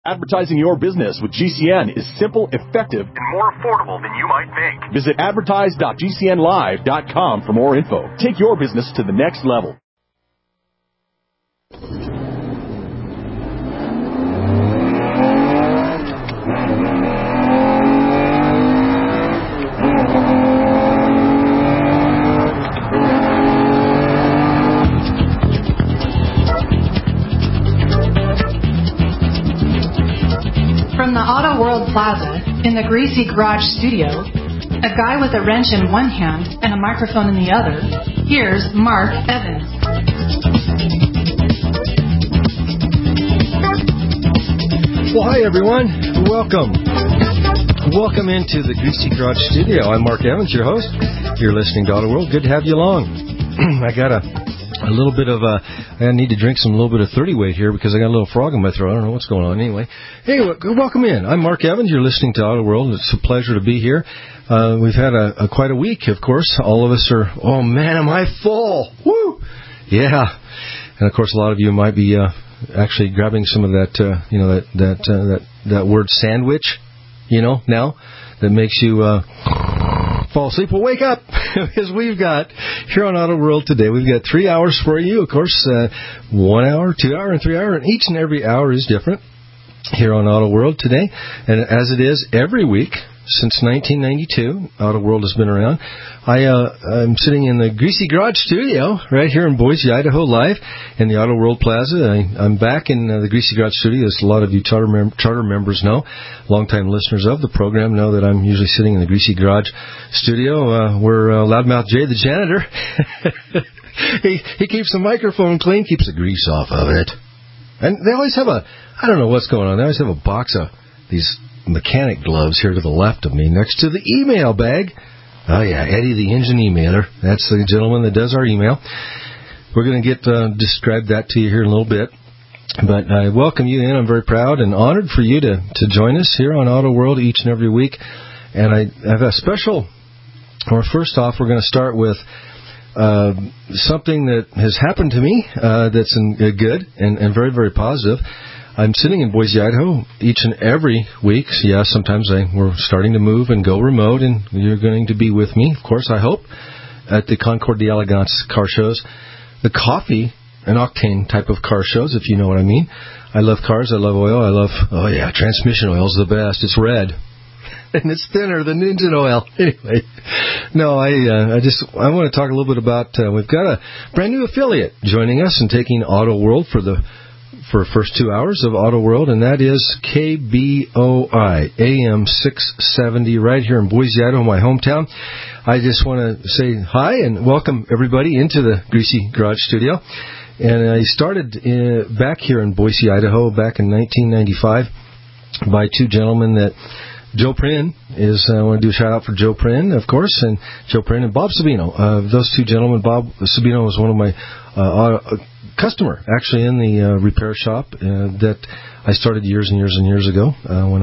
Advertising your business with GCN is simple, effective, and more affordable than you might think. Visit advertise.gcnlive.com for more info. Take your business to the next level. From the Auto World Plaza in the Greasy Garage studio, a guy with a wrench in one hand and a microphone in the other, here's Mark Evans. Well, hi everyone. Welcome. Welcome into the Greasy Garage studio. I'm Mark Evans, your host. You're listening to Auto World. Good to have you along. I got a little bit of I need to drink a little bit of 30 weight here because I got a little frog in my throat. I don't know what's going on. Anyway, hey, welcome in. I'm Mark Evans. You're listening to Auto World. It's a pleasure to be here. We've had quite a week, of course. All of us are, oh man, am I full? Woo! Yeah. And of course, a lot of you might be actually grabbing some of that, that word sandwich, now that makes you fall asleep. Well, wake up, because we've got, here on Auto World today, we've got 3 hours for you. Of course, 1 hour, 2 hour, and 3 hour, and each and every hour is different here on Auto World today. And as it is every week since 1992, Auto World has been around. I'm sitting in the Greasy Garage studio right here in Boise, Idaho, live in the Auto World Plaza. I'm back in the Greasy Garage studio, as a lot of you charter members know. Longtime listeners of the program know that I'm usually sitting in the Greasy Garage studio where Loudmouth Jay, the janitor, he keeps the microphone clean, keeps the grease off of it. And they always have I don't know what's going on, they always have a box of these mechanic gloves here to the left of me next to the email bag. Oh yeah, Eddie the engine emailer. That's the gentleman that does our email. We're going to describe that to you here in a little bit. But I welcome you in. I'm very proud and honored for you to join us here on Auto World each and every week. And I have a special, first off, we're going to start with something that has happened to me that's good and very, very positive. I'm sitting in Boise, Idaho, each and every week. Yeah, sometimes we're starting to move and go remote, and you're going to be with me, of course, I hope, at the Concours d'Elegance car shows. The coffee and octane type of car shows, if you know what I mean. I love cars. I love oil. Transmission oil is the best. It's red. And it's thinner than engine oil. Anyway, no, I want to talk a little bit about, we've got a brand new affiliate joining us and taking Auto World for the first 2 hours of Auto World, and that is KBOI AM 670 right here in Boise, Idaho, my hometown. I just want to say hi and welcome everybody into the Greasy Garage studio. And I started back here in Boise, Idaho, back in 1995 by two gentlemen that Joe Prin is, I want to do a shout out for Joe Prin, of course, and Joe Prin and Bob Sabino. Those two gentlemen, Bob Sabino was one of my customer, actually, in the repair shop that I started years and years and years ago,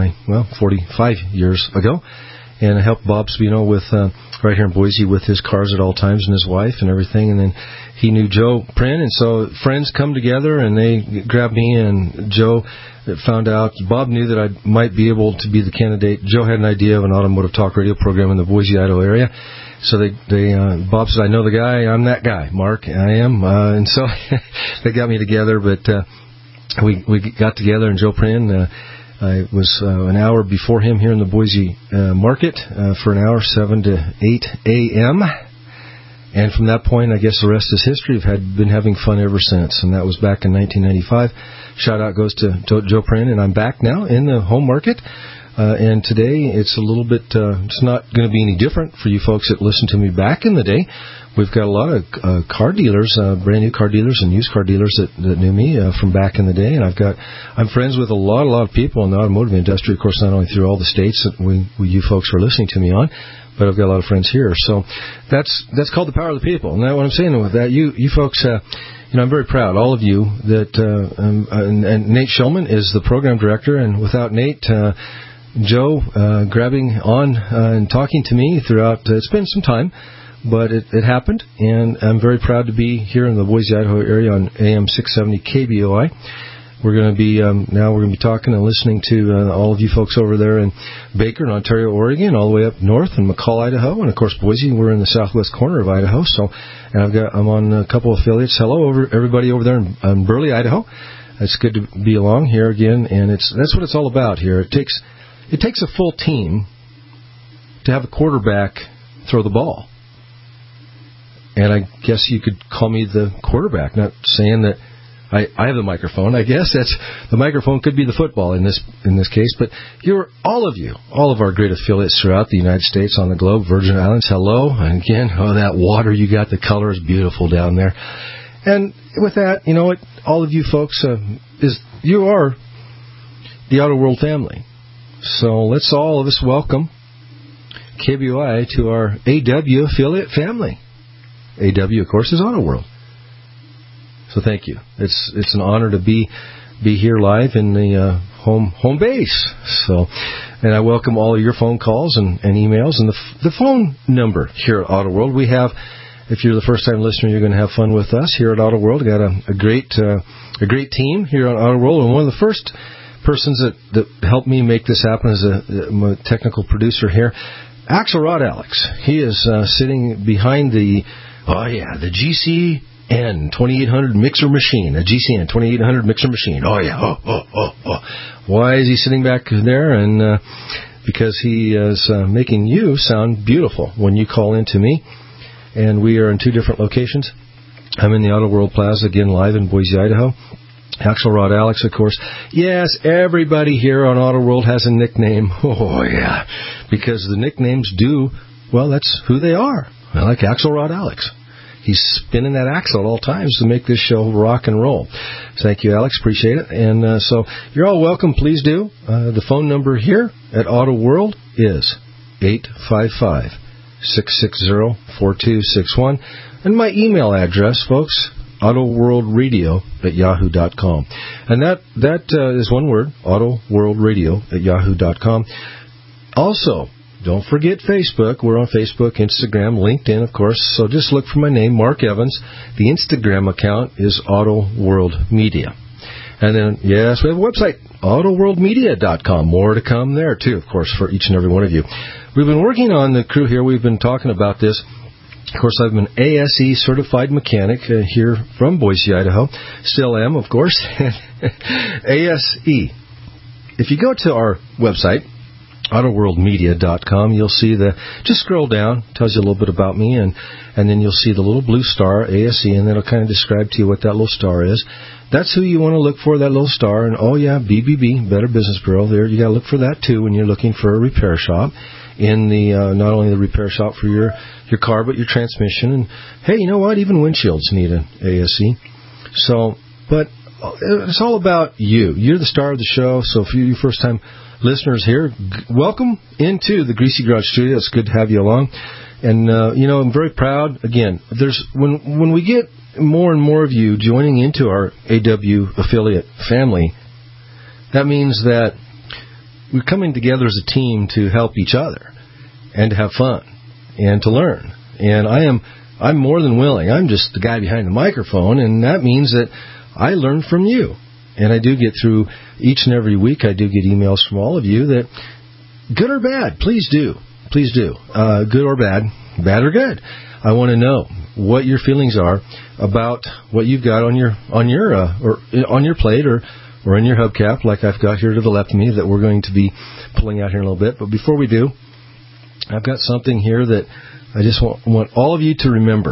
45 years ago. And I helped Bob Sabino with, right here in Boise, with his cars at all times and his wife and everything. And then he knew Joe Prin, and so friends come together and they grabbed me, and Joe found out, Bob knew that I might be able to be the candidate. Joe had an idea of an automotive talk radio program in the Boise, Idaho area. So Bob said, I know the guy, I'm that guy, Mark, I am. And so they got me together, but we got together, and Joe Prin, I was an hour before him here in the Boise market for an hour, 7 to 8 a.m., and from that point, I guess the rest is history. I've been having fun ever since, and that was back in 1995. Shout out goes to Joe Prin, and I'm back now in the home market. And today, it's a little bit, it's not going to be any different for you folks that listened to me back in the day. We've got a lot of car dealers, brand new car dealers and used car dealers that knew me from back in the day. And I'm friends with a lot of people in the automotive industry, of course, not only through all the states that you folks are listening to me on, but I've got a lot of friends here. So that's called the power of the people. And what I'm saying with that, you folks, I'm very proud, all of you, that, and Nate Shulman is the program director, and without Nate, Joe grabbing on and talking to me throughout, it's been some time, but it happened, and I'm very proud to be here in the Boise, Idaho area on AM 670 KBOI. We're going to be now we're going to be talking and listening to all of you folks over there in Baker and Ontario, Oregon, all the way up north in McCall, Idaho, and of course Boise. We're in the southwest corner of Idaho. So, and I'm on a couple of affiliates. Hello, everybody over there in Burley, Idaho. It's good to be along here again, and that's what it's all about here. It takes a full team to have a quarterback throw the ball. And I guess you could call me the quarterback, not saying that I have the microphone. I guess the microphone could be the football in this case. But all of our great affiliates throughout the United States, on the globe, Virgin Islands, hello. And again, that water you got, the color is beautiful down there. And with that, you know what, all of you folks, you are the Auto World family. So let's all of us welcome KBOI to our AW affiliate family. AW, of course, is Auto World. So thank you. It's an honor to be here live in the home base. So, and I welcome all of your phone calls and emails, and the phone number here at Auto World. We have, if you're the first time listener, you're going to have fun with us here at Auto World. We got a great team here on Auto World, and one of the first persons that helped me make this happen as I'm a technical producer here, Axelrod Alex. He is sitting behind the GCN 2800 mixer machine, a GCN 2800 mixer machine. Oh yeah, Why is he sitting back there? And because he is making you sound beautiful when you call in to me. And we are in two different locations. I'm in the Auto World Plaza, again, live in Boise, Idaho. Axelrod Alex, of course. Yes, everybody here on Auto World has a nickname. Oh, yeah. Because the nicknames that's who they are. I like Axelrod Alex. He's spinning that axle at all times to make this show rock and roll. Thank you, Alex. Appreciate it. And so you're all welcome. Please do. The phone number here at Auto World is 855-660-4261. And my email address, folks, autoworldradio@yahoo.com. And that is one word, autoworldradio@yahoo.com. Also, don't forget Facebook. We're on Facebook, Instagram, LinkedIn, of course. So just look for my name, Mark Evans. The Instagram account is Auto World Media. And then, yes, we have a website, autoworldmedia.com. More to come there, too, of course, for each and every one of you. We've been working on the crew here. We've been talking about this. Of course, I'm an ASE certified mechanic here from Boise, Idaho. Still am, of course. ASE. If you go to our website, autoworldmedia.com, you'll see just scroll down, tells you a little bit about me, and then you'll see the little blue star, ASE, and that'll kind of describe to you what that little star is. That's who you want to look for, that little star. And BBB, Better Business Bureau, there, you got to look for that too when you're looking for a repair shop. In the not only the repair shop for your car, but your transmission. And hey, you know what? Even windshields need an ASE. So, but it's all about you. You're the star of the show. So if you're first time listeners here, welcome into the Greasy Garage Studio. It's good to have you along. And I'm very proud. Again, when we get more and more of you joining into our AW affiliate family, that means that we're coming together as a team to help each other and to have fun and to learn. And I'm more than willing. I'm just the guy behind the microphone, and that means that I learn from you. And I do get through each and every week, I do get emails from all of you that, good or bad, please do. Please do. Good or bad or good. I want to know what your feelings are about what you've got on your plate or in your hubcap, like I've got here to the left of me that we're going to be pulling out here in a little bit. But before we do, I've got something here that I just want all of you to remember.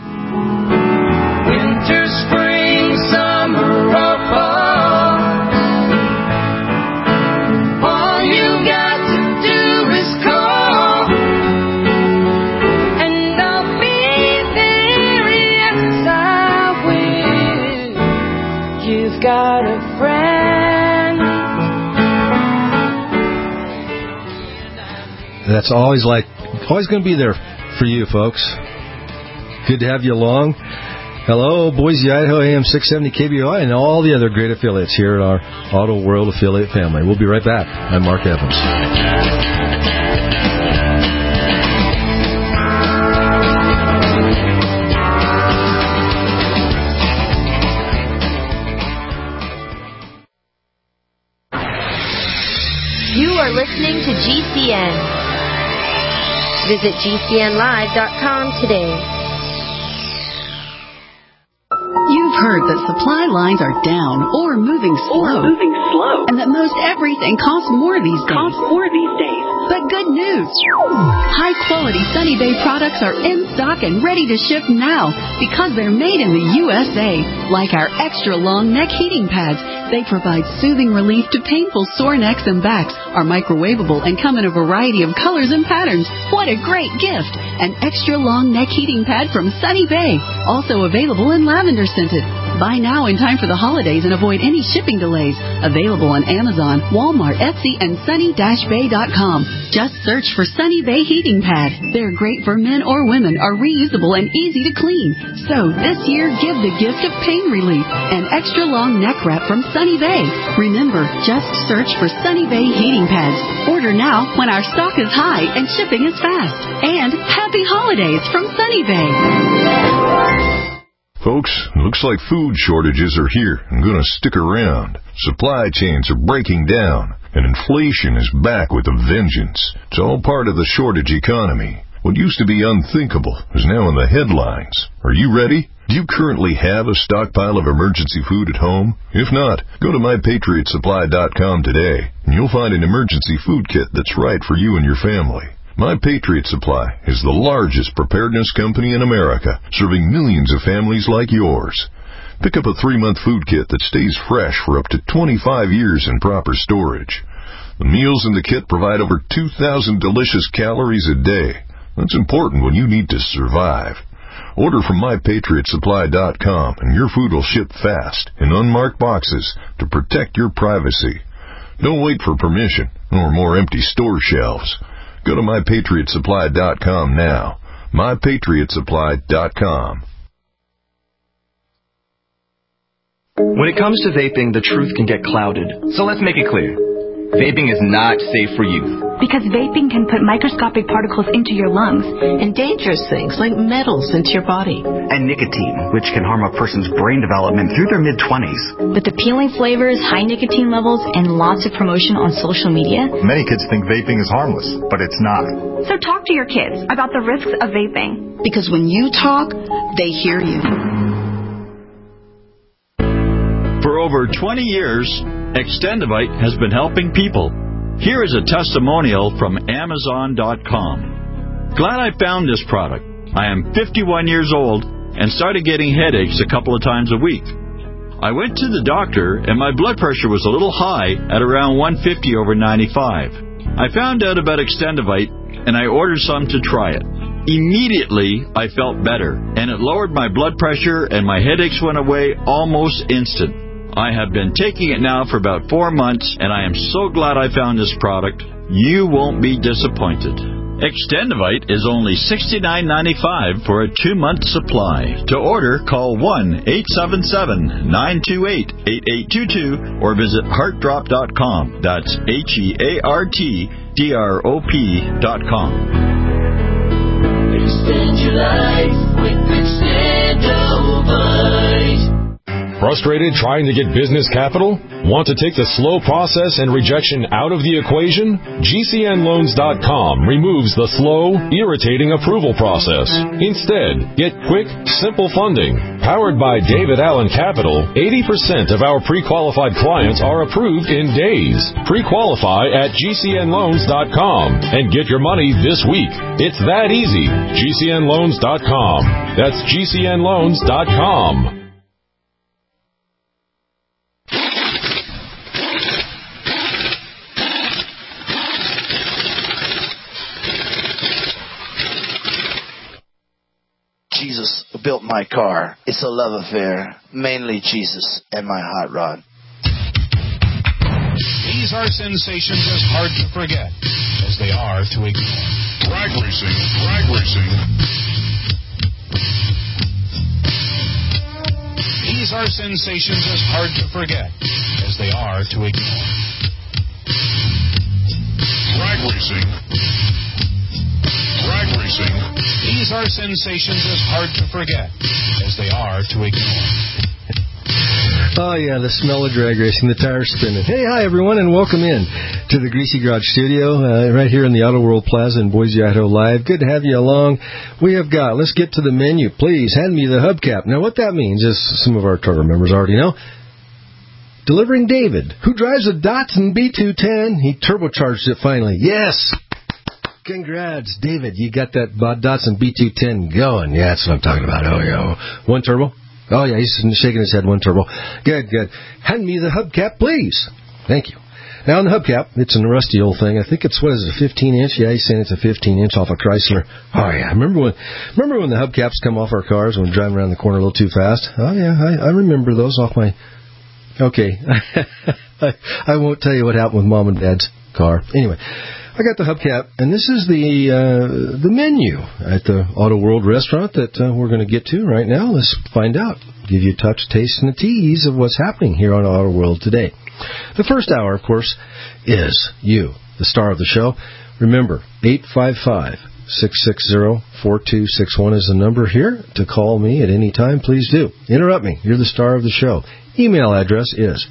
Winter, spring, summer, or fall, all you got to do is call, and I'll be there, yes I will. You've got a friend. That's always going to be there for you, folks. Good to have you along. Hello, Boise, Idaho, AM 670 KBOI, and all the other great affiliates here at our Auto World affiliate family. We'll be right back. I'm Mark Evans. You are listening to GCN. Visit GCNlive.com today. You've heard that supply lines are down or moving slow. And that most everything costs more these days. But good news. High-quality Sunny Bay products are in stock and ready to ship now because they're made in the USA. Like our extra-long neck heating pads. They provide soothing relief to painful sore necks and backs, are microwavable, and come in a variety of colors and patterns. What a great gift! An extra-long neck heating pad from Sunny Bay. Also available in lavender scented. Buy now in time for the holidays and avoid any shipping delays. Available on Amazon, Walmart, Etsy, and sunny-bay.com. Just search for Sunny Bay Heating Pad. They're great for men or women, are reusable and easy to clean. So this year, give the gift of pain relief. An extra long neck wrap from Sunny Bay. Remember, just search for Sunny Bay Heating Pads. Order now when our stock is high and shipping is fast. And happy holidays from Sunny Bay. Folks, looks like food shortages are here and going to stick around. Supply chains are breaking down, and inflation is back with a vengeance. It's all part of the shortage economy. What used to be unthinkable is now in the headlines. Are you ready? Do you currently have a stockpile of emergency food at home? If not, go to MyPatriotSupply.com today, and you'll find an emergency food kit that's right for you and your family. My Patriot Supply is the largest preparedness company in America, serving millions of families like yours. Pick up a 3-month food kit that stays fresh for up to 25 years in proper storage. The meals in the kit provide over 2,000 delicious calories a day. That's important when you need to survive. Order from MyPatriotSupply.com and your food will ship fast in unmarked boxes to protect your privacy. Don't wait for permission or more empty store shelves. Go to MyPatriotSupply.com now. MyPatriotSupply.com. When it comes to vaping, the truth can get clouded. So let's make it clear. Vaping is not safe for youth. Because vaping can put microscopic particles into your lungs. And dangerous things like metals into your body. And nicotine, which can harm a person's brain development through their mid-20s. With appealing flavors, high nicotine levels, and lots of promotion on social media. Many kids think vaping is harmless, but it's not. So talk to your kids about the risks of vaping. Because when you talk, they hear you. For over 20 years, Extendivite has been helping people. Here is a testimonial from Amazon.com. Glad I found this product. I am 51 years old and started getting headaches a couple of times a week. I went to the doctor and my blood pressure was a little high at around 150/95. I found out about Extendivite and I ordered some to try it. Immediately, I felt better and it lowered my blood pressure and my headaches went away almost instant. I have been taking it now for about 4 months, and I am so glad I found this product. You won't be disappointed. Extendivite is only $69.95 for a 2-month supply. To order, call 1-877-928-8822 or visit heartdrop.com. That's HEARTDROP.com. Extend your life with Extendivite. Frustrated trying to get business capital? Want to take the slow process and rejection out of the equation? GCNloans.com removes the slow, irritating approval process. Instead, get quick, simple funding. Powered by David Allen Capital, 80% of our pre-qualified clients are approved in days. Pre-qualify at GCNloans.com and get your money this week. It's that easy. GCNloans.com. That's GCNloans.com. Jesus built my car. It's a love affair. Mainly Jesus and my hot rod. These are sensations as hard to forget as they are to ignore. Drag racing, drag racing. These are sensations as hard to forget as they are to ignore. Drag racing. Drag racing. These are sensations as hard to forget as they are to ignore. Oh, yeah, the smell of drag racing, the tires spinning. Hey, hi, everyone, and welcome in to the Greasy Garage Studio, right here in the Auto World Plaza in Boise, Idaho Live. Good to have you along. Let's get to the menu. Please, hand me the hubcap. Now, what that means is, some of our Charter members already know, delivering David, who drives a Datsun B210. He turbocharged it finally. Yes! Congrats, David. You got that Datsun B210 going. Yeah, that's what I'm talking about. Oh, yeah. One turbo? Oh, yeah, he's shaking his head. One turbo. Good. Hand me the hubcap, please. Thank you. Now, on the hubcap, it's a rusty old thing. I think it's, a 15-inch? Yeah, he's saying it's a 15-inch off a Chrysler. Oh, yeah. Remember when the hubcaps come off our cars when we're driving around the corner a little too fast? Oh, yeah, I remember those off my... Okay. I won't tell you what happened with Mom and Dad's car. Anyway, I got the hubcap, and this is the menu at the Auto World restaurant that we're going to get to right now. Let's find out. Give you a touch, taste, and a tease of what's happening here on Auto World today. The first hour, of course, is you, the star of the show. Remember, 855-660-4261 is the number here to call me at any time. Please do. Interrupt me. You're the star of the show. Email address is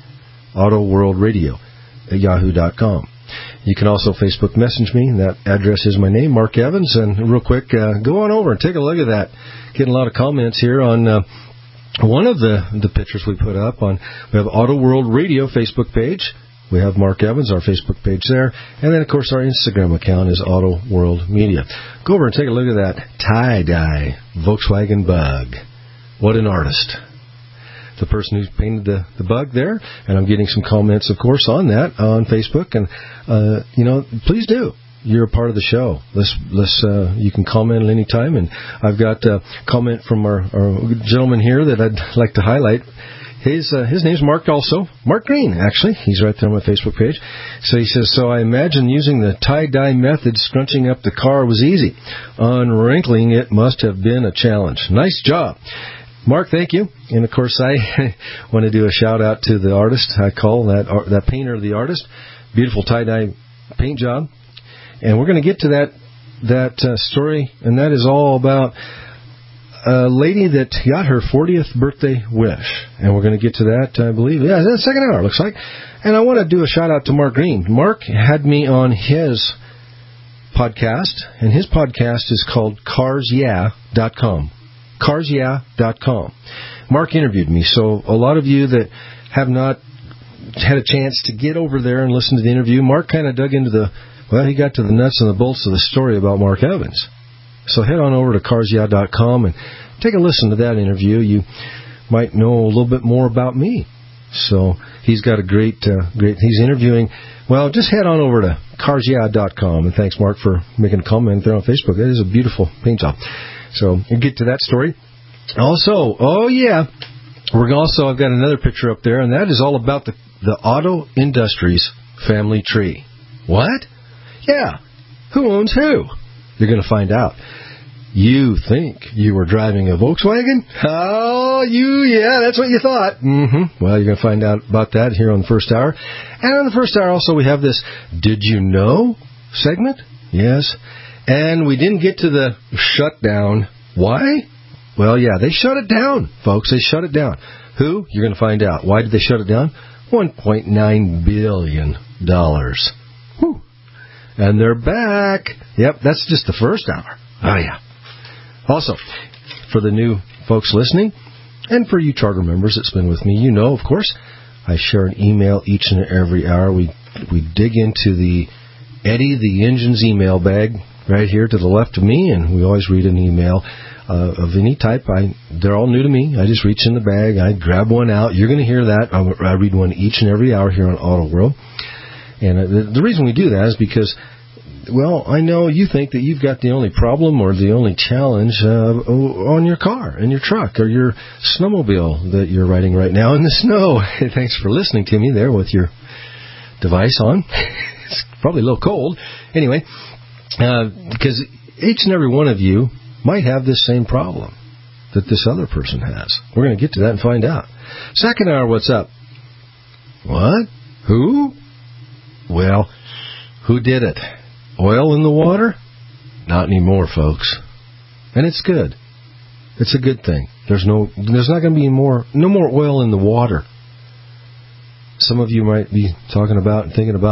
autoworldradio@yahoo.com. You can also Facebook message me. That address is my name, Mark Evans. And real quick, go on over and take a look at that. Getting a lot of comments here on one of the pictures we put up. We have Auto World Radio Facebook page. We have Mark Evans, our Facebook page there. And then, of course, our Instagram account is Auto World Media. Go over and take a look at that tie-dye Volkswagen Bug. What an artist. The person who painted the bug there, and I'm getting some comments, of course, on that on Facebook. And please do. You're a part of the show. You can comment at any time. And I've got a comment from our gentleman here that I'd like to highlight. His name's Mark also. Mark Green, actually. He's right there on my Facebook page. So he says, so I imagine using the tie-dye method scrunching up the car was easy. Unwrinkling it must have been a challenge. Nice job. Mark, thank you. And, of course, I want to do a shout-out to the artist. I call that painter the artist. Beautiful tie-dye paint job. And we're going to get to that story, and that is all about a lady that got her 40th birthday wish. And we're going to get to that, I believe. Yeah, that's the second hour, looks like. And I want to do a shout-out to Mark Green. Mark had me on his podcast, and his podcast is called CarsYeah.com. CarsYeah.com. Mark interviewed me, so a lot of you that have not had a chance to get over there and listen to the interview, Mark kind of dug into he got to the nuts and the bolts of the story about Mark Evans. So head on over to CarsYeah.com and take a listen to that interview. You might know a little bit more about me. So he's got a great, he's interviewing. Well, just head on over to CarsYeah.com, and thanks, Mark, for making a comment there on Facebook. That is a beautiful paint job. So we'll get to that story. Also, I've got another picture up there, and that is all about the Auto Industries family tree. What? Yeah. Who owns who? You're going to find out. You think you were driving a Volkswagen? Oh, that's what you thought. Mm-hmm. Well, you're going to find out about that here on the first hour. And on the first hour also we have this Did You Know segment? Yes. And we didn't get to the shutdown. Why? Well, yeah, they shut it down, folks. They shut it down. Who? You're going to find out. Why did they shut it down? $1.9 billion. Whew. And they're back. Yep, that's just the first hour. Oh, yeah. Also, for the new folks listening, and for you charter members that's been with me, you know, of course, I share an email each and every hour. We dig into the Eddie the Engine's email bag right here to the left of me, and we always read an email of any type. They're all new to me. I just reach in the bag. I grab one out. You're going to hear that. I read one each and every hour here on Auto World. And the reason we do that is because, well, I know you think that you've got the only problem or the only challenge on your car and your truck or your snowmobile that you're riding right now in the snow. Thanks for listening to me there with your device on. It's probably a little cold. Anyway, because each and every one of you might have this same problem that this other person has. We're going to get to that and find out. Second hour, what's up? What? Who? Well, who did it? Oil in the water? Not anymore, folks. And it's good. It's a good thing. There's not going to be no more oil in the water. Some of you might be talking about and thinking about,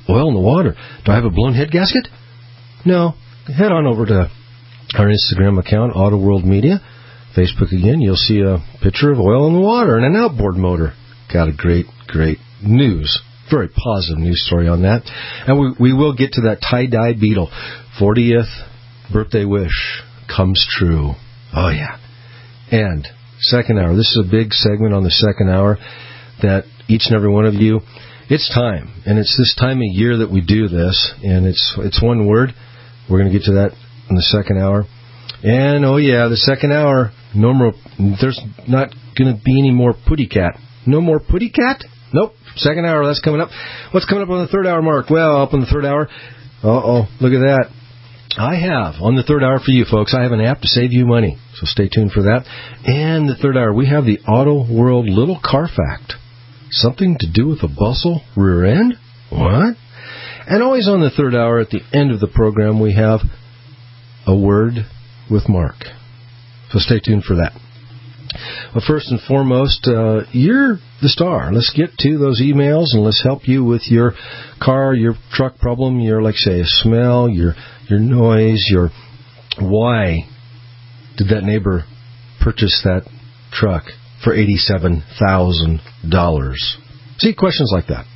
oil in the water. Do I have a blown head gasket? No. Head on over to our Instagram account, Auto World Media. Facebook again, you'll see a picture of oil in the water and an outboard motor. Got a great news. Very positive news story on that. And we will get to that tie-dye Beetle. 40th birthday wish comes true. Oh, yeah. And second hour. This is a big segment on the second hour that each and every one of you, it's time. And it's this time of year that we do this. And it's one word. We're going to get to that in the second hour. And, oh, yeah, the second hour, no more. There's not going to be any more Putty Cat. No more Putty Cat? Nope. Second hour, that's coming up. What's coming up on the third hour, Mark? Well, up on the third hour, look at that. I have, on the third hour for you folks, I have an app to save you money. So stay tuned for that. And the third hour, we have the Auto World Little Car Fact. Something to do with a bustle rear end? What? And always on the third hour, at the end of the program, we have a word with Mark. So stay tuned for that. Well, first and foremost, you're the star. Let's get to those emails and let's help you with your car, your truck problem, your, like say, smell, your noise, your why did that neighbor purchase that truck for $87,000? See, questions like that.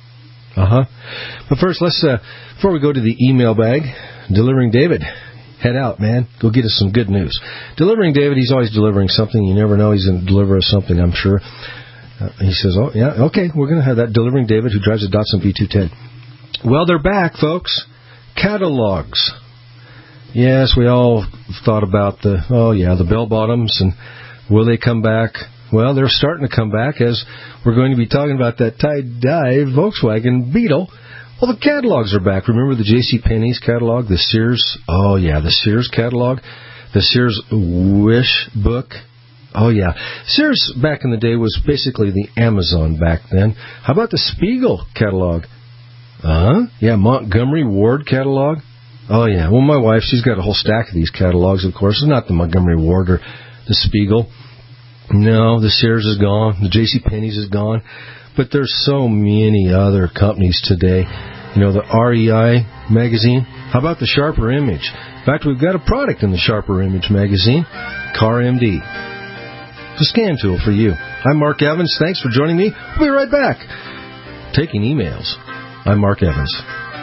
But first, let's before we go to the email bag, Delivering David. Head out, man. Go get us some good news. Delivering David, he's always delivering something. You never know he's going to deliver us something, I'm sure. He says, oh, yeah, okay, we're going to have that Delivering David who drives a Datsun V210. Well, they're back, folks. Catalogs. Yes, we all thought about the bell bottoms, and will they come back? Well, they're starting to come back, as we're going to be talking about that tie-dye Volkswagen Beetle. Well, the catalogs are back. Remember the JCPenney's catalog, the Sears? Oh, yeah, the Sears catalog, the Sears Wish book. Oh, yeah. Sears back in the day was basically the Amazon back then. How about the Spiegel catalog? Yeah, Montgomery Ward catalog. Oh, yeah. Well, my wife, she's got a whole stack of these catalogs, of course. It's not the Montgomery Ward or the Spiegel. No, the Sears is gone. The JCPenney's is gone. But there's so many other companies today. You know, the REI magazine. How about the Sharper Image? In fact, we've got a product in the Sharper Image magazine, CarMD. It's a scan tool for you. I'm Mark Evans. Thanks for joining me. We'll be right back. Taking emails. I'm Mark Evans.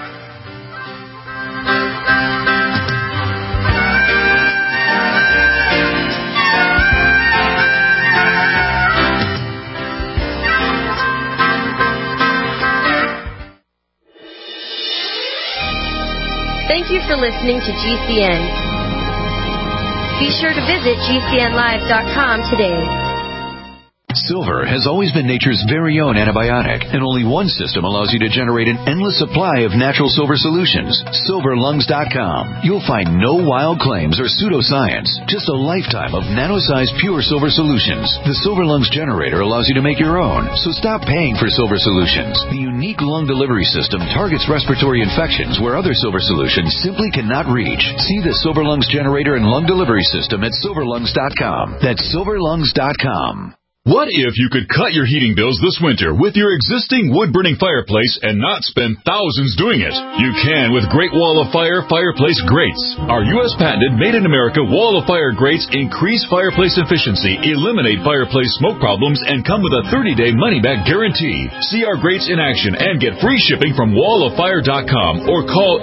Thank you for listening to GCN. Be sure to visit GCNlive.com today. Silver has always been nature's very own antibiotic, and only one system allows you to generate an endless supply of natural silver solutions. SilverLungs.com. You'll find no wild claims or pseudoscience, just a lifetime of nano-sized pure silver solutions. The Silver Lungs generator allows you to make your own, so stop paying for silver solutions. The unique lung delivery system targets respiratory infections where other silver solutions simply cannot reach. See the Silver Lungs generator and lung delivery system at SilverLungs.com. That's SilverLungs.com. What if you could cut your heating bills this winter with your existing wood-burning fireplace and not spend thousands doing it? You can with Great Wall of Fire fireplace grates. Our U.S.-patented, made-in-America Wall of Fire grates increase fireplace efficiency, eliminate fireplace smoke problems, and come with a 30-day money-back guarantee. See our grates in action and get free shipping from walloffire.com or call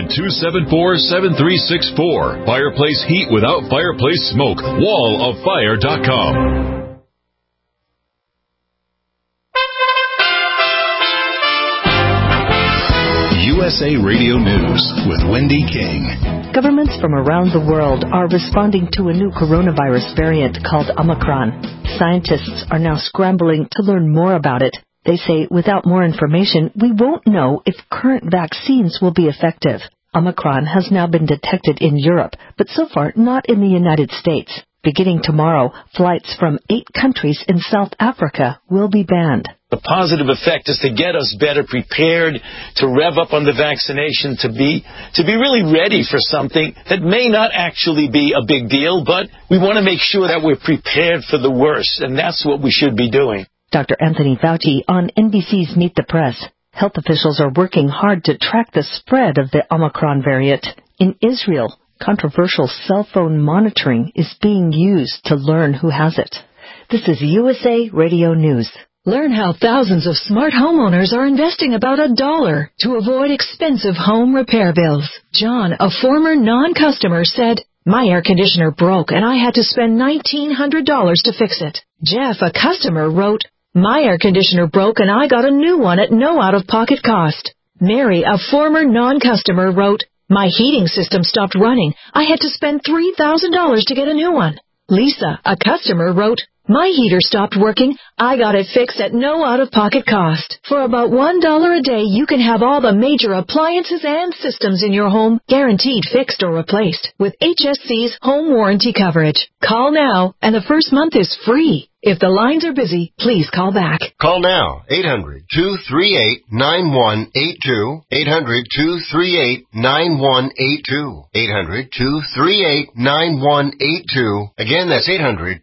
800-274-7364. Fireplace heat without fireplace smoke. walloffire.com. USA Radio News with Wendy King. Governments from around the world are responding to a new coronavirus variant called Omicron. Scientists are now scrambling to learn more about it. They say without more information, we won't know if current vaccines will be effective. Omicron has now been detected in Europe, but so far not in the United States. Beginning tomorrow, flights from 8 countries in South Africa will be banned. The positive effect is to get us better prepared, to rev up on the vaccination, to be really ready for something that may not actually be a big deal, but we want to make sure that we're prepared for the worst, and that's what we should be doing. Dr. Anthony Fauci on NBC's Meet the Press. Health officials are working hard to track the spread of the Omicron variant. In Israel, controversial cell phone monitoring is being used to learn who has it. This is USA Radio News. Learn how thousands of smart homeowners are investing about $1 to avoid expensive home repair bills. John, a former non-customer, said, "My air conditioner broke and I had to spend $1,900 to fix it." Jeff, a customer, wrote, "My air conditioner broke and I got a new one at no out-of-pocket cost." Mary, a former non-customer, wrote, "My heating system stopped running. I had to spend $3,000 to get a new one." Lisa, a customer, wrote, "My heater stopped working. I got it fixed at no out-of-pocket cost." For about $1 a day, you can have all the major appliances and systems in your home guaranteed fixed or replaced with HSC's home warranty coverage. Call now, and the first month is free. If the lines are busy, please call back. Call now, 800-238-9182, 800-238-9182, 800-238-9182. Again, that's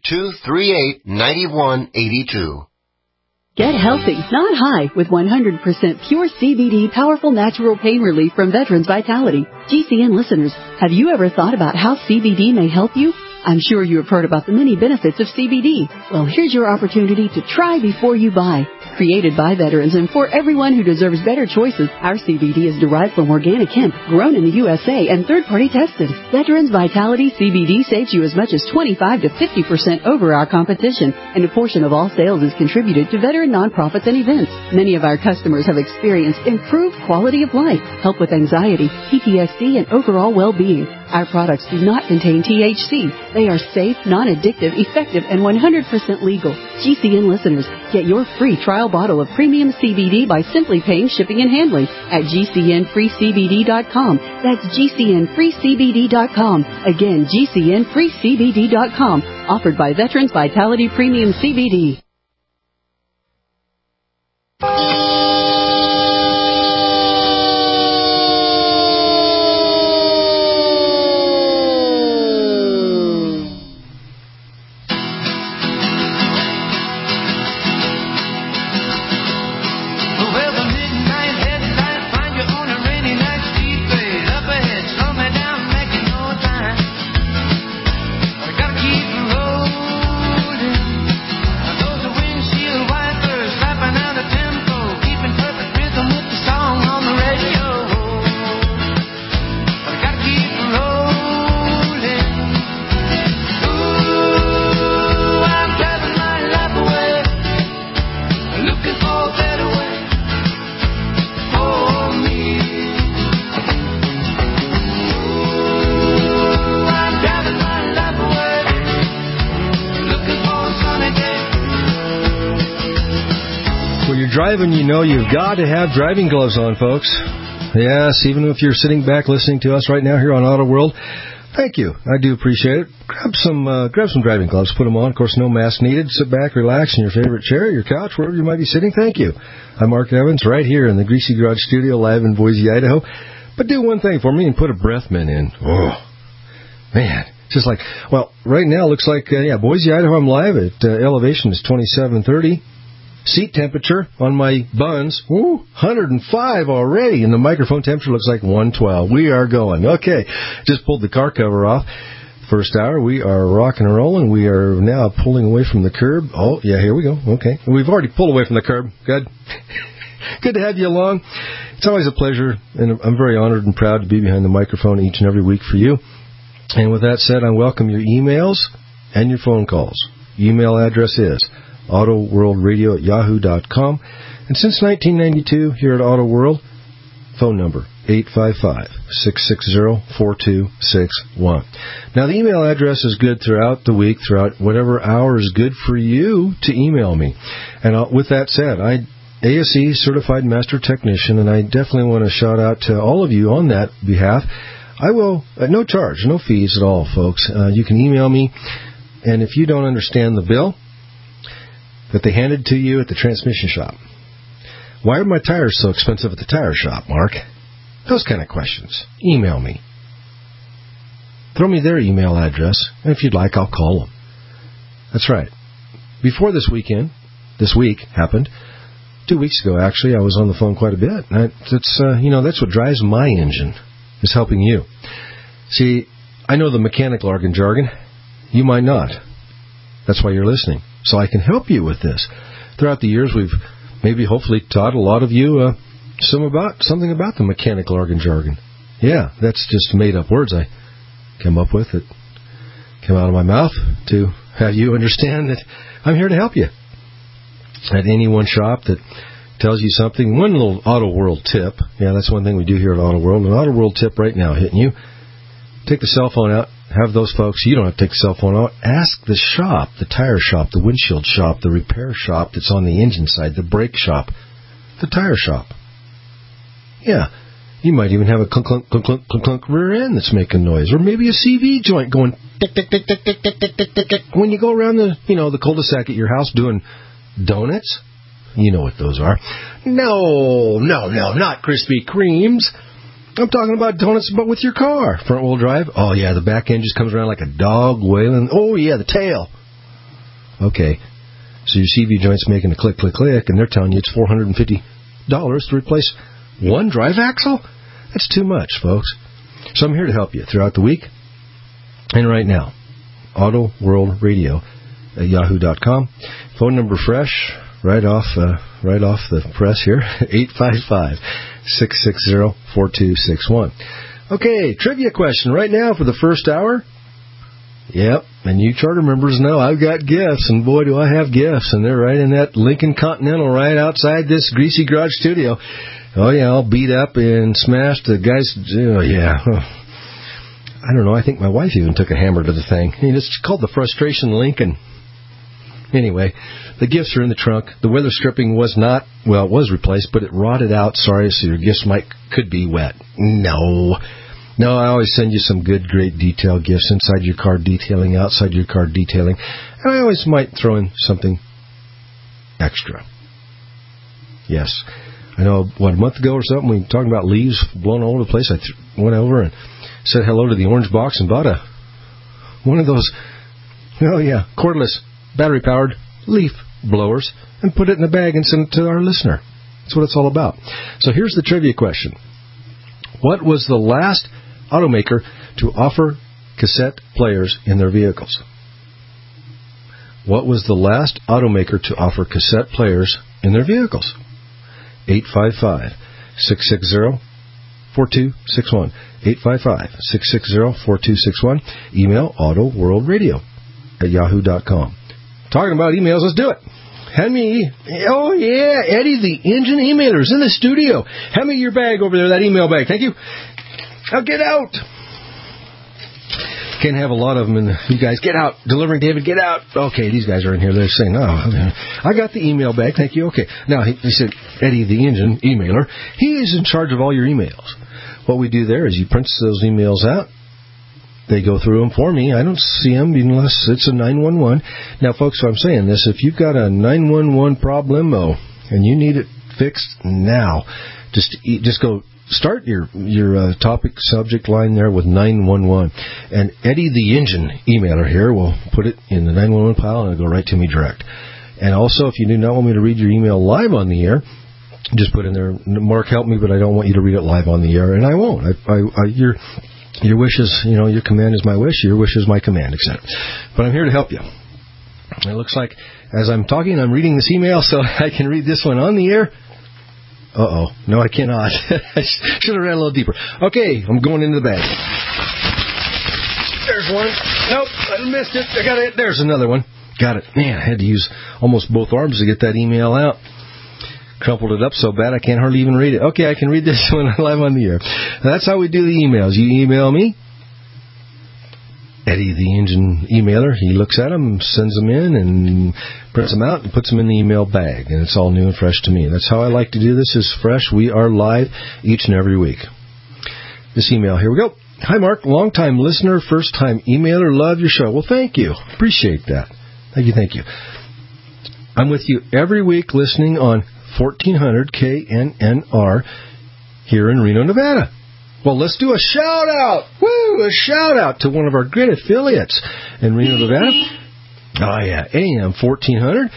800-238-9182. Get healthy, not high, with 100% pure CBD powerful natural pain relief from Veterans Vitality. GCN listeners, have you ever thought about how CBD may help you? I'm sure you have heard about the many benefits of CBD. Well, here's your opportunity to try before you buy. Created by veterans and for everyone who deserves better choices, our CBD is derived from organic hemp, grown in the USA and third-party tested. Veterans Vitality CBD saves you as much as 25 to 50% over our competition, and a portion of all sales is contributed to veteran nonprofits and events. Many of our customers have experienced improved quality of life, help with anxiety, PTSD, and overall well-being. Our products do not contain THC. They are safe, non-addictive, effective, and 100% legal. GCN listeners, get your free trial bottle of premium CBD by simply paying shipping and handling at GCNFreeCBD.com. That's GCNFreeCBD.com. Again, GCNFreeCBD.com. Offered by Veterans Vitality Premium CBD. Driving, you know you've got to have driving gloves on, folks. Yes, even if you're sitting back listening to us right now here on Auto World, thank you. I do appreciate it. Grab some driving gloves, put them on. Of course, no mask needed. Sit back, relax in your favorite chair, your couch, wherever you might be sitting. Thank you. I'm Mark Evans, right here in the Greasy Garage Studio, live in Boise, Idaho. But do one thing for me and put a breath mint in. Oh, man. Just like, well, right now it looks like, Boise, Idaho, I'm live at elevation is 2730. Seat temperature on my buns, 105 already, and the microphone temperature looks like 112. We are going. Okay, just pulled the car cover off. First hour, we are rocking and rolling. We are now pulling away from the curb. Oh, yeah, here we go. Okay, we've already pulled away from the curb. Good. Good to have you along. It's always a pleasure, and I'm very honored and proud to be behind the microphone each and every week for you. And with that said, I welcome your emails and your phone calls. Email address is autoworldradio@yahoo.com. And since 1992, here at Auto World, phone number 855-660-4261. Now, the email address is good throughout the week, throughout whatever hour is good for you to email me. And with that said, I'm ASE Certified Master Technician, and I definitely want to shout out to all of you on that behalf. I will, at no charge, no fees at all, folks. You can email me, and if you don't understand the bill that they handed to you at the transmission shop. Why are my tires so expensive at the tire shop, Mark? Those kind of questions. Email me. Throw me their email address, and if you'd like, I'll call them. That's right. Before this week happened, 2 weeks ago, actually, I was on the phone quite a bit. That's what drives my engine, is helping you. See, I know the mechanical jargon. You might not. That's why you're listening. So I can help you with this. Throughout the years, we've maybe hopefully taught a lot of you something about the mechanical jargon. Yeah, that's just made-up words I came up with that came out of my mouth to have you understand that I'm here to help you. At any one shop that tells you something, one little Auto World tip. Yeah, that's one thing we do here at Auto World. An Auto World tip right now hitting you. Take the cell phone out. Have those folks, you don't have to take the cell phone out. Ask the shop, the tire shop, the windshield shop, the repair shop that's on the engine side, the brake shop, the tire shop. Yeah, you might even have a clunk, clunk, clunk, clunk, clunk, clunk rear end that's making noise. Or maybe a CV joint going tick, tick, tick, tick, tick, tick, tick, tick, tick, tick. When you go around the cul-de-sac at your house doing donuts, you know what those are. No, not Krispy Kremes. I'm talking about donuts, but with your car. Front-wheel drive. Oh, yeah, the back end just comes around like a dog wailing. Oh, yeah, the tail. Okay, so your CV joint's making a click, click, click, and they're telling you it's $450 to replace one drive axle? That's too much, folks. So I'm here to help you throughout the week and right now. Auto World Radio at yahoo.com. Phone number fresh, right off the press here, 855-660-4261. Okay, trivia question right now for the first hour. Yep, and you charter members know I've got gifts, and boy, do I have gifts, and they're right in that Lincoln Continental right outside this Greasy Garage studio. Oh, yeah, all beat up and smashed. The guys, oh, yeah. I don't know, I think my wife even took a hammer to the thing. It's called the Frustration Lincoln. Anyway, the gifts are in the trunk. The weather stripping was not, well, it was replaced, but it rotted out. Sorry, so your gifts could be wet. No, I always send you some good, great detail gifts, inside your car detailing, outside your car detailing. And I always might throw in something extra. Yes. I know, a month ago or something, we were talking about leaves blowing all over the place. I went over and said hello to the orange box and bought one of those, cordless, battery-powered leaf blowers and put it in a bag and sent it to our listener. That's what it's all about. So here's the trivia question. What was the last automaker to offer cassette players in their vehicles? What was the last automaker to offer cassette players in their vehicles? 855-660-4261. 855-660-4261. Email autoworldradio at yahoo.com. Talking about emails, let's do it. Hand me, oh yeah, Eddie the Engine Emailer is in the studio. Hand me your bag over there, that email bag. Thank you. Now get out. Can't have a lot of them, and you guys get out. Delivering David, get out. Okay, these guys are in here. They're saying, I got the email bag. Thank you. Okay. Now, he said, Eddie the Engine Emailer, he is in charge of all your emails. What we do there is you print those emails out. They go through them for me. I don't see them unless it's a 911. Now, folks, I'm saying this. If you've got a 911 problemo and you need it fixed now, just go start your topic subject line there with 911. And Eddie the Engine Emailer here will put it in the 911 pile and it'll go right to me direct. And also, if you do not want me to read your email live on the air, just put in there, Mark, help me, but I don't want you to read it live on the air. And I won't. Your wish is, your command is my wish, your wish is my command, etc. But I'm here to help you. It looks like as I'm talking, I'm reading this email, so I can read this one on the air. Uh-oh. No, I cannot. I should have ran a little deeper. Okay, I'm going into the bag. There's one. Nope, I missed it. I got it. There's another one. Got it. Man, I had to use almost both arms to get that email out. Crumpled it up so bad I can't hardly even read it. Okay, I can read this one live on the air. That's how we do the emails. You email me, Eddie the Engine Emailer. He looks at them, sends them in, and prints them out and puts them in the email bag. And it's all new and fresh to me. That's how I like to do this, is fresh. We are live each and every week. This email, here we go. Hi, Mark. Long-time listener, first-time emailer. Love your show. Well, thank you. Appreciate that. Thank you. I'm with you every week listening on 1400 KNNR here in Reno, Nevada. Well, let's do a shout-out. Woo! A shout-out to one of our great affiliates in Reno, Nevada. Oh, yeah. AM 1400,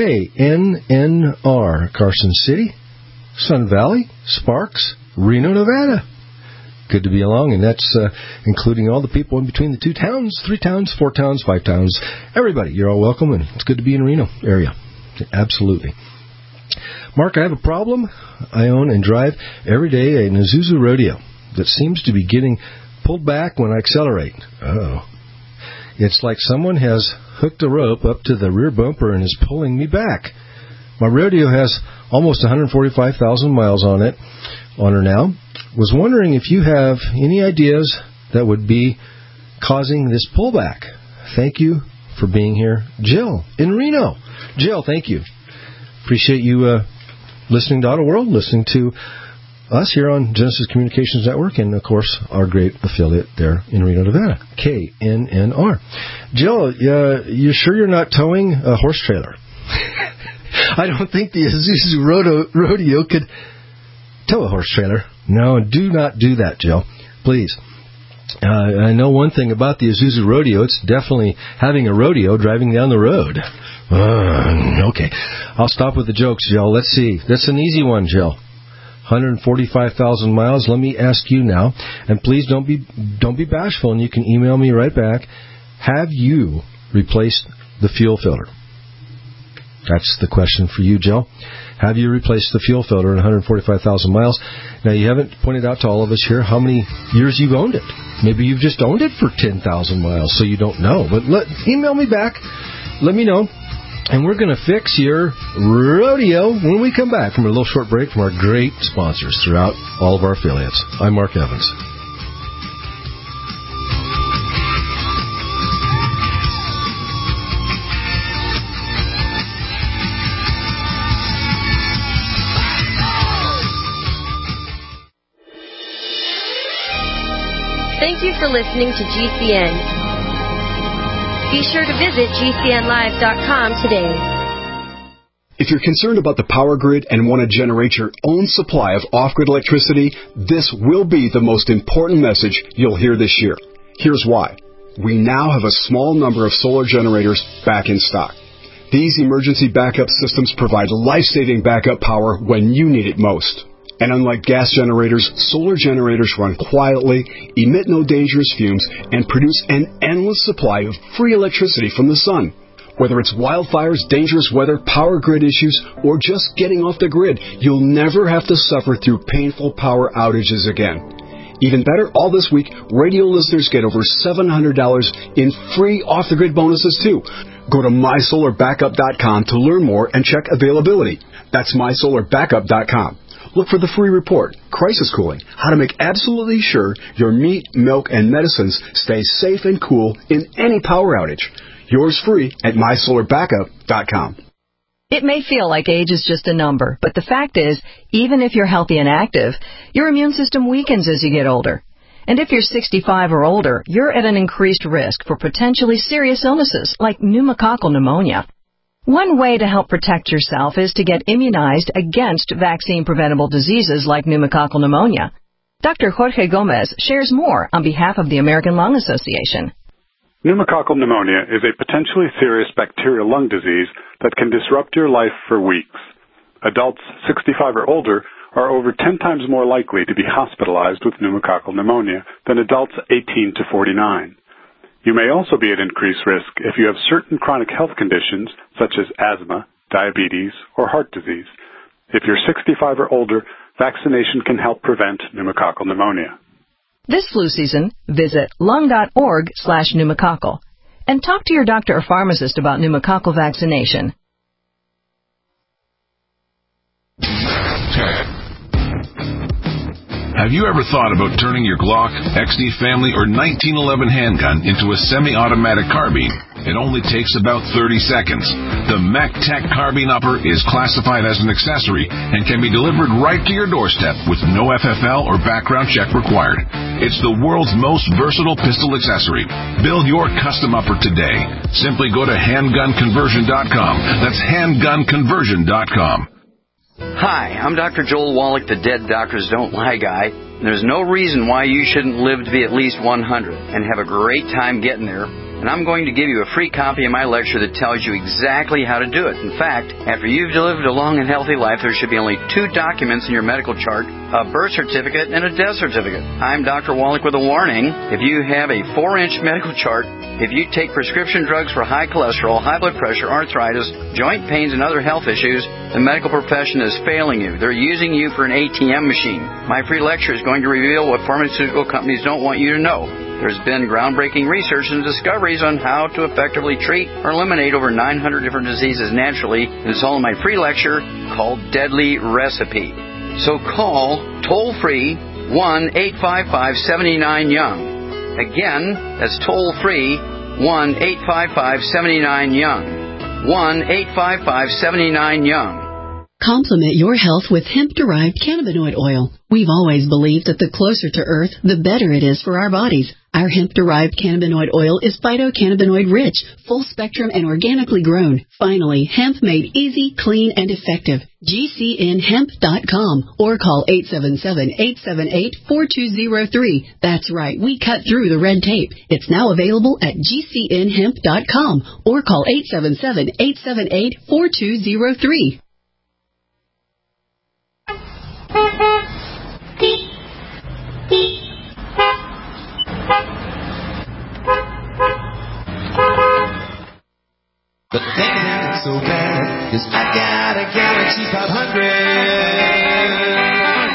KNNR, Carson City, Sun Valley, Sparks, Reno, Nevada. Good to be along, and that's including all the people in between the 2 towns, 3 towns, 4 towns, 5 towns. Everybody, you're all welcome, and it's good to be in Reno area. Absolutely. Mark, I have a problem. I own and drive every day an Isuzu Rodeo that seems to be getting pulled back when I accelerate. Oh. It's like someone has hooked a rope up to the rear bumper and is pulling me back. My Rodeo has almost 145,000 miles on her now. Was wondering if you have any ideas that would be causing this pullback. Thank you for being here. Jill in Reno. Jill, thank you. Appreciate you listening to Auto World, listening to us here on Genesis Communications Network, and, of course, our great affiliate there in Reno, Nevada, KNNR. Jill, you sure you're not towing a horse trailer? I don't think the Isuzu Rodeo could tow a horse trailer. No, do not do that, Jill. Please. I know one thing about the Isuzu Rodeo. It's definitely having a rodeo driving down the road. Okay. I'll stop with the jokes, Jill. Let's see. That's an easy one, Jill. 145,000 miles. Let me ask you now, and please don't be bashful, and you can email me right back. Have you replaced the fuel filter? That's the question for you, Jill. Have you replaced the fuel filter in 145,000 miles? Now, you haven't pointed out to all of us here how many years you've owned it. Maybe you've just owned it for 10,000 miles, so you don't know. But email me back. Let me know. And we're going to fix your rodeo when we come back from a little short break from our great sponsors throughout all of our affiliates. I'm Mark Evans. Thank you for listening to GCN. Be sure to visit GCNlive.com today. If you're concerned about the power grid and want to generate your own supply of off-grid electricity, this will be the most important message you'll hear this year. Here's why. We now have a small number of solar generators back in stock. These emergency backup systems provide life-saving backup power when you need it most. And unlike gas generators, solar generators run quietly, emit no dangerous fumes, and produce an endless supply of free electricity from the sun. Whether it's wildfires, dangerous weather, power grid issues, or just getting off the grid, you'll never have to suffer through painful power outages again. Even better, all this week, radio listeners get over $700 in free off-the-grid bonuses, too. Go to MySolarBackup.com to learn more and check availability. That's MySolarBackup.com. Look for the free report, Crisis Cooling, how to make absolutely sure your meat, milk, and medicines stay safe and cool in any power outage. Yours free at MySolarBackup.com. It may feel like age is just a number, but the fact is, even if you're healthy and active, your immune system weakens as you get older. And if you're 65 or older, you're at an increased risk for potentially serious illnesses like pneumococcal pneumonia. One way to help protect yourself is to get immunized against vaccine-preventable diseases like pneumococcal pneumonia. Dr. Jorge Gomez shares more on behalf of the American Lung Association. Pneumococcal pneumonia is a potentially serious bacterial lung disease that can disrupt your life for weeks. Adults 65 or older are over 10 times more likely to be hospitalized with pneumococcal pneumonia than adults 18 to 49. You may also be at increased risk if you have certain chronic health conditions such as asthma, diabetes, or heart disease. If you're 65 or older, vaccination can help prevent pneumococcal pneumonia. This flu season, visit lung.org/pneumococcal and talk to your doctor or pharmacist about pneumococcal vaccination. Have you ever thought about turning your Glock, XD family, or 1911 handgun into a semi-automatic carbine? It only takes about 30 seconds. The MacTech Carbine Upper is classified as an accessory and can be delivered right to your doorstep with no FFL or background check required. It's the world's most versatile pistol accessory. Build your custom upper today. Simply go to handgunconversion.com. That's handgunconversion.com. Hi, I'm Dr. Joel Wallach, the Dead Doctors Don't Lie guy. There's no reason why you shouldn't live to be at least 100 and have a great time getting there and I'm going to give you a free copy of my lecture that tells you exactly how to do it. In fact, after you've lived a long and healthy life, there should be only 2 documents in your medical chart, a birth certificate and a death certificate. I'm Dr. Wallach with a warning. If you have a 4-inch medical chart, if you take prescription drugs for high cholesterol, high blood pressure, arthritis, joint pains, and other health issues, the medical profession is failing you. They're using you for an ATM machine. My free lecture is going to reveal what pharmaceutical companies don't want you to know. There's been groundbreaking research and discoveries on how to effectively treat or eliminate over 900 different diseases naturally. It's all in my free lecture called Deadly Recipe. So call toll-free 1-855-79-YOUNG. Again, that's toll-free 1-855-79-YOUNG. 1-855-79-YOUNG. Complement your health with hemp-derived cannabinoid oil. We've always believed that the closer to Earth, the better it is for our bodies. Our hemp-derived cannabinoid oil is phytocannabinoid rich, full-spectrum, and organically grown. Finally, hemp made easy, clean, and effective. GCNhemp.com or call 877-878-4203. That's right, we cut through the red tape. It's now available at GCNhemp.com or call 877-878-4203. But things ain't so bad, 'cause I got a Galaxy 500.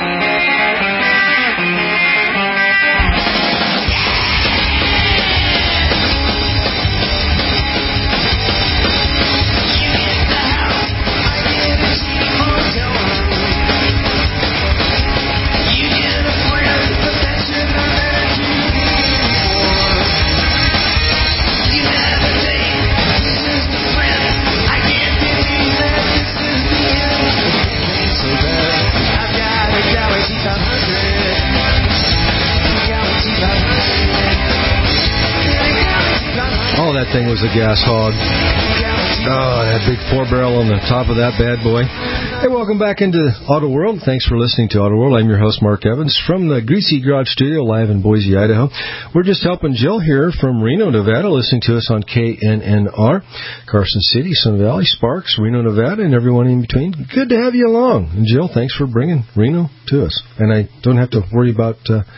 Oh, that thing was a gas hog. Oh, that big 4-barrel on the top of that bad boy. Hey, welcome back into Auto World. Thanks for listening to Auto World. I'm your host, Mark Evans, from the Greasy Garage Studio live in Boise, Idaho. We're just helping Jill here from Reno, Nevada, listening to us on KNNR, Carson City, Sun Valley, Sparks, Reno, Nevada, and everyone in between. Good to have you along. And Jill, thanks for bringing Reno to us. And I don't have to worry about,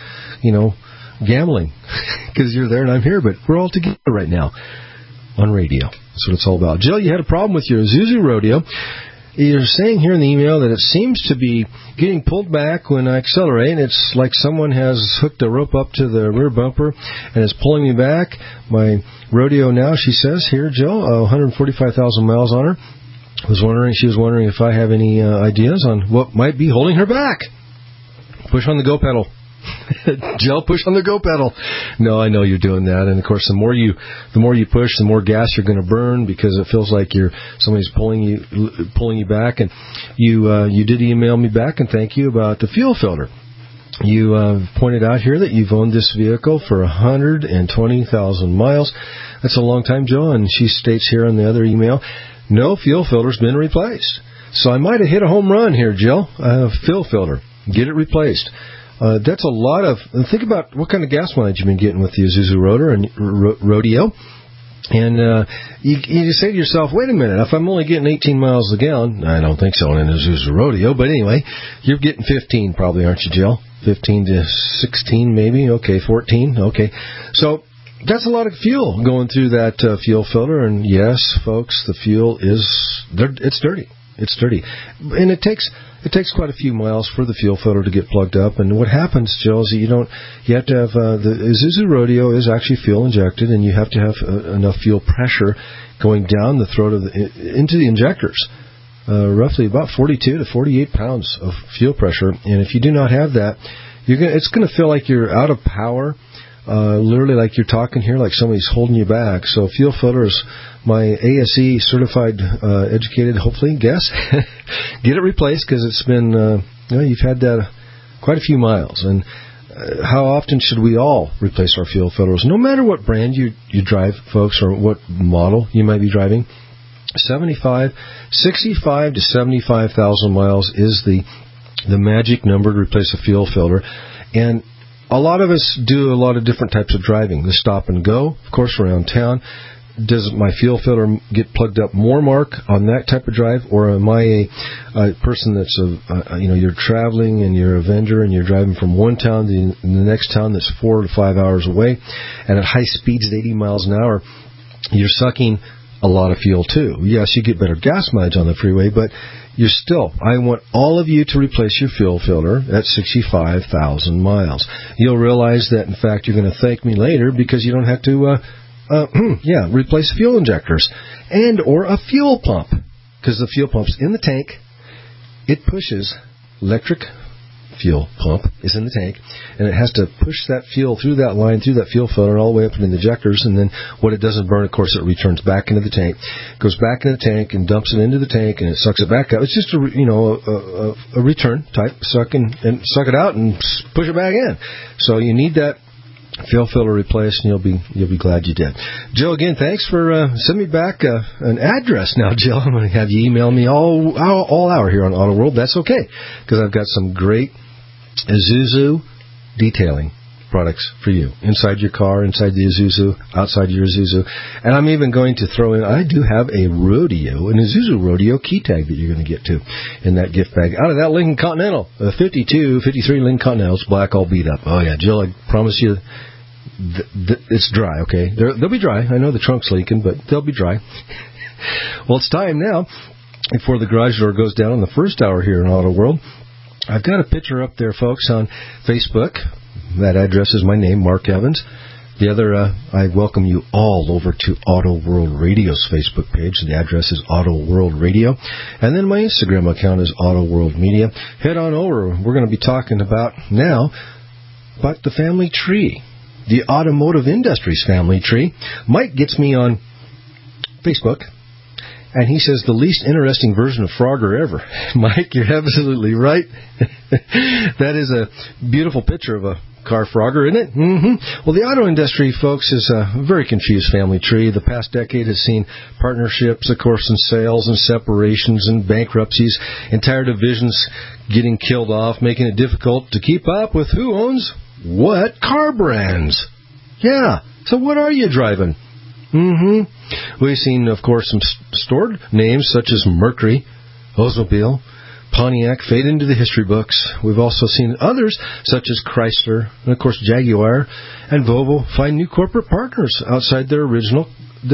gambling because you're there and I'm here, but we're all together right now on radio. That's what it's all about. Jill, you had a problem with your Isuzu Rodeo. You're saying here in the email that it seems to be getting pulled back when I accelerate. It's like someone has hooked a rope up to the rear bumper and is pulling me back. My Rodeo now, she says here, Jill, 145,000 miles on her. She was wondering if I have any ideas on what might be holding her back. Push on the go pedal. Jill, push on the go pedal. No, I know you're doing that, and of course, the more you push, the more gas you're going to burn because it feels like somebody's pulling you back. And you did email me back and thank you about the fuel filter. You pointed out here that you've owned this vehicle for 120,000 miles. That's a long time, Jill. And she states here in the other email, no fuel filter's been replaced. So I might have hit a home run here, Jill. Fuel filter, get it replaced. That's a lot of... Think about what kind of gas mileage you've been getting with the Isuzu Rodeo. And you say to yourself, wait a minute, if I'm only getting 18 miles a gallon... I don't think so in an Isuzu Rodeo, but anyway, you're getting 15 probably, aren't you, Jill? 15 to 16 maybe? Okay, 14? Okay. So that's a lot of fuel going through that fuel filter. And yes, folks, the fuel it's dirty. It's dirty. And it takes quite a few miles for the fuel filter to get plugged up. And what happens, Jill, is you have to have, the Isuzu Rodeo is actually fuel injected, and you have to have enough fuel pressure going down the throat into the injectors. Roughly about 42 to 48 pounds of fuel pressure. And if you do not have that, it's going to feel like you're out of power. Literally like you're talking here, like somebody's holding you back. So fuel filter is my ASE certified, educated, hopefully, guess. Get it replaced because it's been, you've had that quite a few miles. And how often should we all replace our fuel filters? No matter what brand you drive, folks, or what model you might be driving. 65 to 75,000 miles is the magic number to replace a fuel filter. And a lot of us do a lot of different types of driving. The stop and go, of course, around town. Does my fuel filter get plugged up more, Mark, on that type of drive, or am I a person that's you're traveling and you're a vendor and you're driving from one town to the next town that's 4 to 5 hours away, and at high speeds at 80 miles an hour, you're sucking a lot of fuel too. Yes, you get better gas mileage on the freeway, but I want all of you to replace your fuel filter at 65,000 miles. You'll realize that, in fact, you're going to thank me later because you don't have to replace fuel injectors and or a fuel pump, because the fuel pump's in the tank. It pushes electric fuel pump is in the tank, and it has to push that fuel through that line, through that fuel filter, all the way up into the injectors, and then what it doesn't burn, of course, it returns back into the tank, goes back in the tank and dumps it into the tank, and it sucks it back out. It's just a return type, suck it out and push it back in. So you need that fuel filter replaced, and you'll be glad you did. Jill, again, thanks for sending me back an address. Now, Jill, I'm going to have you email me all hour here on Auto World. That's okay, because I've got some great Isuzu detailing products for you. Inside your car, inside the Isuzu, outside your Isuzu. And I'm even going to throw in, I do have an Isuzu Rodeo key tag that you're going to get to in that gift bag. Out of that Lincoln Continental, a 53 Lincoln Continental. It's black, all beat up. Oh, yeah, Jill, I promise you, it's dry, okay? They'll be dry. I know the trunk's leaking, but they'll be dry. Well, it's time now, before the garage door goes down in the first hour here in Auto World. I've got a picture up there, folks, on Facebook. That address is my name, Mark Evans. The other, I welcome you all over to Auto World Radio's Facebook page. The address is Auto World Radio. And then my Instagram account is Auto World Media. Head on over. We're going to be talking about the family tree, the automotive industry's family tree. Mike gets me on Facebook, and he says the least interesting version of Frogger ever. Mike, you're absolutely right. That is a beautiful picture of a car Frogger, isn't it? Mm-hmm. Well, the auto industry, folks, is a very confused family tree. The past decade has seen partnerships, of course, and sales and separations and bankruptcies, entire divisions getting killed off, making it difficult to keep up with who owns what car brands. Yeah. So what are you driving? Mm-hmm. We've seen, of course, some stored names such as Mercury, Oldsmobile, Pontiac fade into the history books. We've also seen others such as Chrysler and, of course, Jaguar and Volvo find new corporate partners outside their original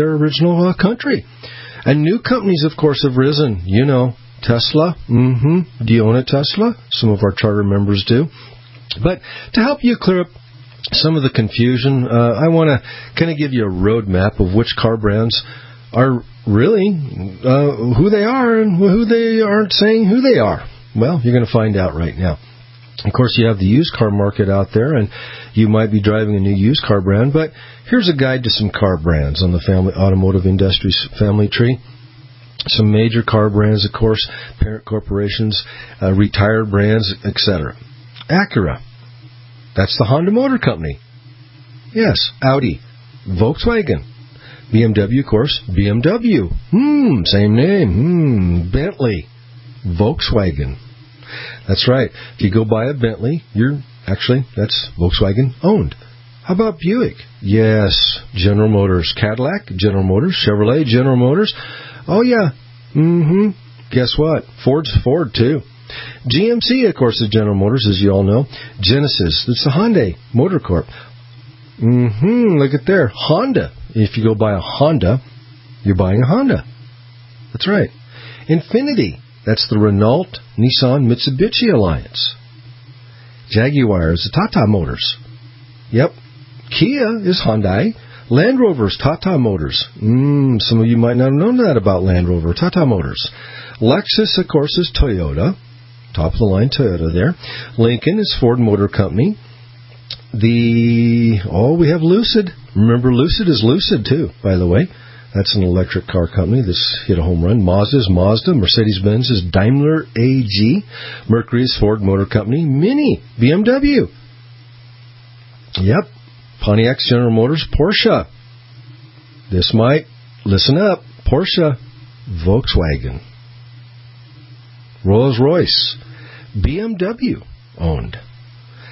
country. And new companies, of course, have risen. You know, Tesla. Mm-hmm. Do you own a Tesla? Some of our charter members do. But to help you clear up some of the confusion, I want to kind of give you a roadmap of which car brands are really who they are and who they aren't saying who they are. Well, you're going to find out right now. Of course, you have the used car market out there, and you might be driving a new used car brand, but here's a guide to some car brands on the automotive industry's family tree. Some major car brands, of course, parent corporations, retired brands, etc. Acura. That's the Honda Motor Company. Yes, Audi, Volkswagen, BMW, of course, BMW. Same name. Bentley, Volkswagen. That's right. If you go buy a Bentley, that's Volkswagen owned. How about Buick? Yes, General Motors. Cadillac, General Motors. Chevrolet, General Motors. Oh, yeah. Guess what? Ford's Ford, too. GMC, of course, is General Motors, as you all know. Genesis, it's the Hyundai Motor Corp. Look at there. Honda. If you go buy a Honda, you're buying a Honda. That's right. Infiniti, that's the Renault, Nissan, Mitsubishi Alliance. Jaguar is the Tata Motors. Yep. Kia is Hyundai. Land Rover is Tata Motors. Some of you might not have known that about Land Rover, Tata Motors. Lexus, of course, is Toyota. Top of the line Toyota there. Lincoln is Ford Motor Company. We have Lucid. Remember, Lucid is Lucid, too, by the way. That's an electric car company that's hit a home run. Mazda is Mazda. Mercedes-Benz is Daimler AG. Mercury is Ford Motor Company. Mini, BMW. Yep. Pontiac, General Motors, Porsche. This might, listen up, Porsche, Volkswagen. Rolls-Royce, BMW owned.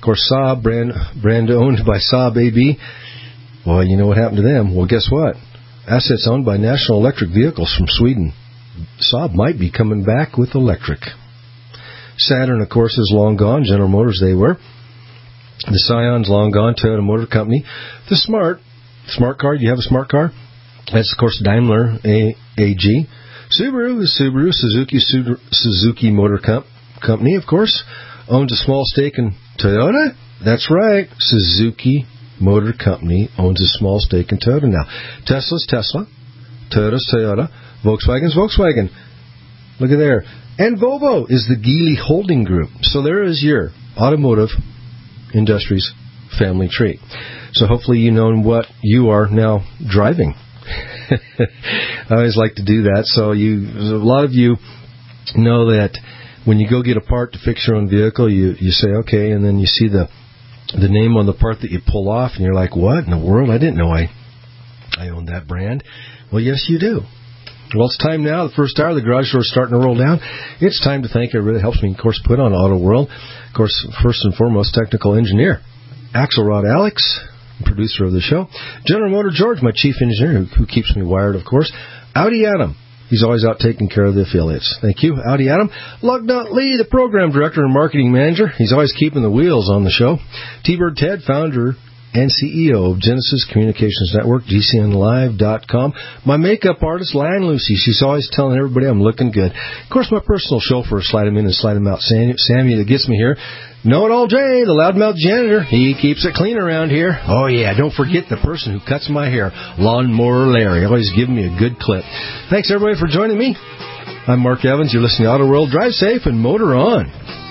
course, Saab, brand owned by Saab AB. Well, you know what happened to them? Well, guess what? Assets owned by National Electric Vehicles from Sweden. Saab might be coming back with electric. Saturn, of course, is long gone. General Motors, they were. The Scion's long gone. Toyota Motor Company. The Smart car. You have a smart car? That's, of course, Daimler AG. Subaru is Subaru. Suzuki Motor Company, of course, owns a small stake in Toyota. That's right. Suzuki Motor Company owns a small stake in Toyota now. Tesla's Tesla. Toyota's Toyota. Volkswagen's Volkswagen. Look at there. And Volvo is the Geely Holding Group. So there is your automotive industry's family tree. So hopefully you know what you are now driving. I always like to do that. So a lot of you know that when you go get a part to fix your own vehicle, you say, okay, and then you see the name on the part that you pull off, and you're like, what in the world? I didn't know I owned that brand. Well, yes, you do. Well, it's time now. The first hour of the garage door is starting to roll down. It's time to thank everybody that helps me, of course, put on Auto World. Of course, first and foremost, technical engineer, Axelrod Alex, producer of the show. General Motor George, my chief engineer, who keeps me wired, of course. Audi Adam. He's always out taking care of the affiliates. Thank you, Audi Adam. Lugnut Lee, the program director and marketing manager. He's always keeping the wheels on the show. T-Bird Ted, founder and CEO of Genesis Communications Network, GCNlive.com. My makeup artist, Lan Lucy. She's always telling everybody I'm looking good. Of course, my personal chauffeur, slide him in and slide him out, Sammy, that gets me here. Know-it-all Jay, the loudmouth janitor. He keeps it clean around here. Oh, yeah, don't forget the person who cuts my hair, Lawnmower Larry. Always giving me a good clip. Thanks, everybody, for joining me. I'm Mark Evans. You're listening to Auto World. Drive safe and motor on.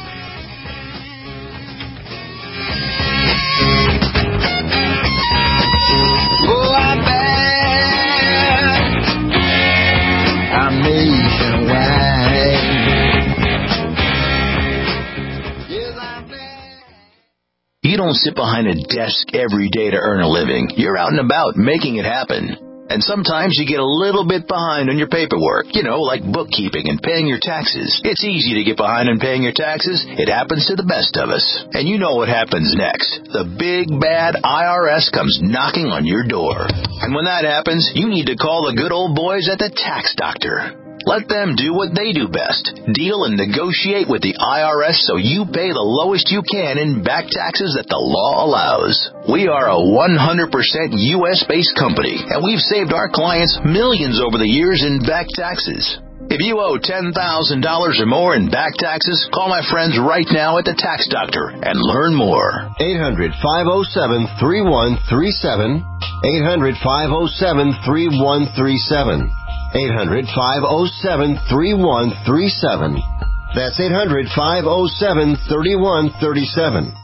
You don't sit behind a desk every day to earn a living. You're out and about making it happen. And sometimes you get a little bit behind on your paperwork, like bookkeeping and paying your taxes. It's easy to get behind on paying your taxes. It happens to the best of us. And you know what happens next. The big, bad IRS comes knocking on your door. And when that happens, you need to call the good old boys at the Tax Doctor. Let them do what they do best. Deal and negotiate with the IRS so you pay the lowest you can in back taxes that the law allows. We are a 100% U.S.-based company, and we've saved our clients millions over the years in back taxes. If you owe $10,000 or more in back taxes, call my friends right now at the Tax Doctor and learn more. 800-507-3137. 800-507-3137. 800-507-3137. That's 800-507-3137.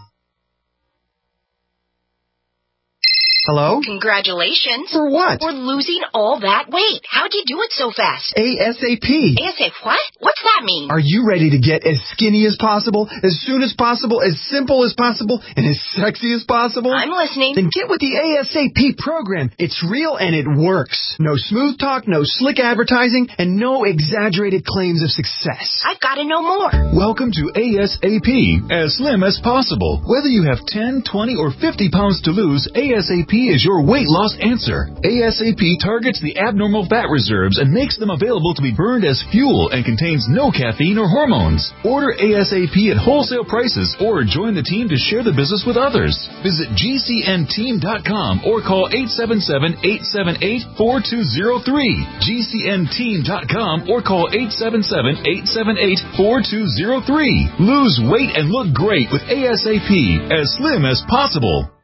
Hello? Congratulations. For what? For losing all that weight. How'd you do it so fast? ASAP. ASAP what? What's that mean? Are you ready to get as skinny as possible, as soon as possible, as simple as possible, and as sexy as possible? I'm listening. Then get with the ASAP program. It's real and it works. No smooth talk, no slick advertising, and no exaggerated claims of success. I've got to know more. Welcome to ASAP, as slim as possible. Whether you have 10, 20, or 50 pounds to lose, ASAP is your weight loss answer. ASAP targets the abnormal fat reserves and makes them available to be burned as fuel and contains no caffeine or hormones. Order ASAP at wholesale prices or join the team to share the business with others. Visit GCNteam.com or call 877-878-4203. GCNteam.com or call 877-878-4203. Lose weight and look great with ASAP, as slim as possible.